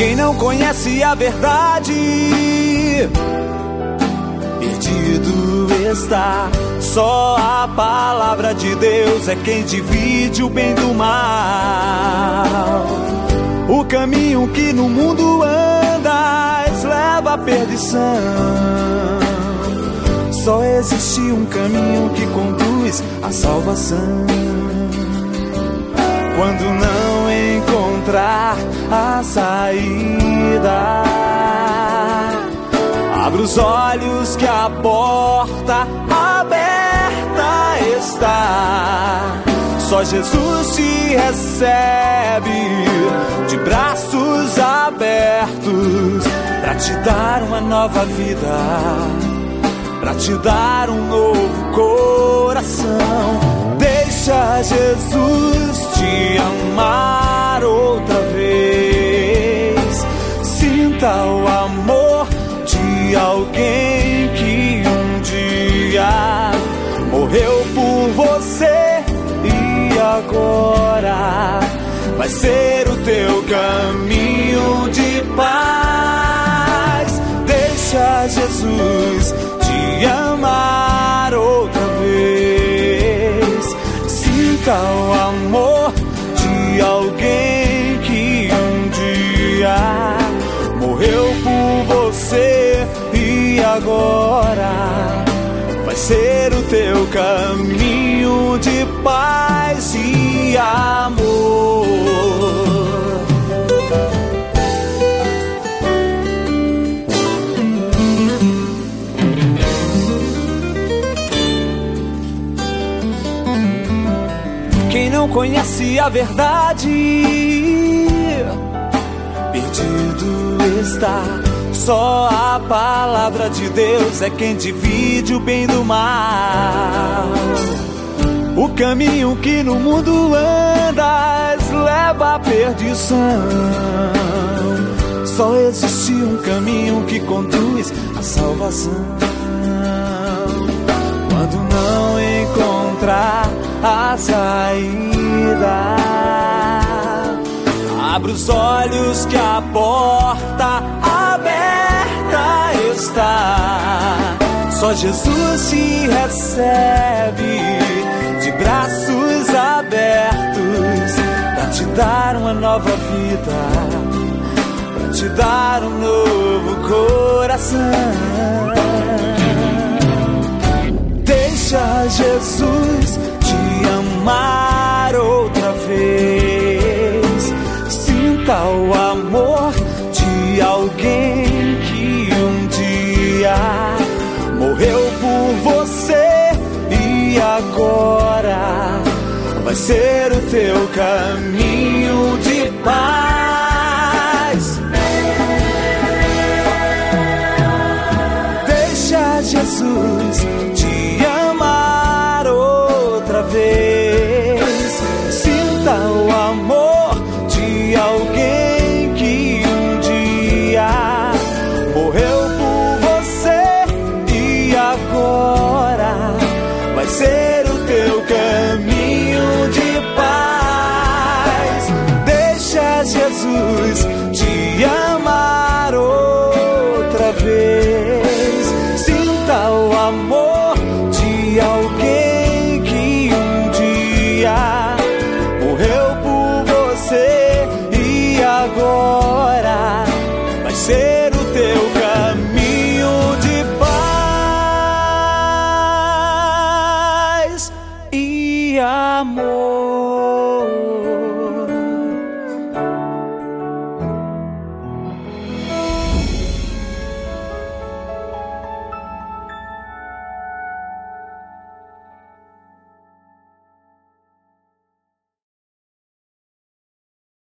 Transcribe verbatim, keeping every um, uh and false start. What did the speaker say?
Quem não conhece a verdade, perdido está. Só a palavra de Deus é quem divide o bem do mal. O caminho que no mundo andas leva à perdição. Só existe um caminho que conduz à salvação. Quando não encontrar a saída, abra os olhos que a porta aberta está. Só Jesus te recebe de braços abertos, pra te dar uma nova vida, pra te dar um novo coração. Deixa Jesus te amar outra vez. Sinta o amor de alguém que um dia morreu por você e agora vai ser o teu caminho de paz. Deixa Jesus te amar outra vez. Sinta o amor de alguém que um dia morreu por você e agora vai ser o teu caminho de paz e amor. Quem não conhece a verdade, perdido está. Só a palavra de Deus é quem divide o bem do mal. O caminho que no mundo andas leva à perdição. Só existe um caminho que conduz à salvação. Quando não encontrar a saída, abra os olhos que a porta aberta está. Só Jesus te recebe de braços abertos, pra te dar uma nova vida, pra te dar um novo coração. Deixa Jesus te amar outra vez. Sinta o amor de alguém que um dia morreu por você e agora vai ser o teu caminho de paz. Deixa Jesus te amar outra vez. Sinta o amor de alguém que um dia morreu por você e agora vai ser o teu caminho de paz. Deixa Jesus te amar outra vez. Sinta o amor de alguém que um dia morreu por você e agora vai ser o teu caminho de paz e amor.